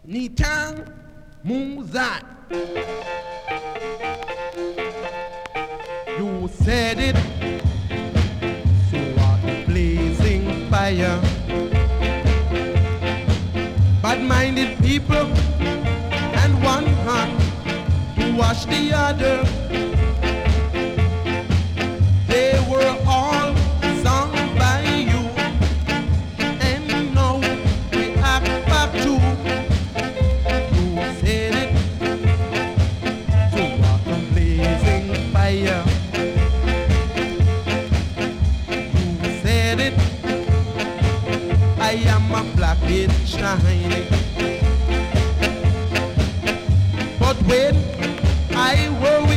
Nitang Muzat. You said it, so are the blazing fire. Bad-minded people and one hand to wash the other. They were all sung by you, and now we act back to. You said it, so are the blazing fire. You said it, I am a blackhead shining. But when I will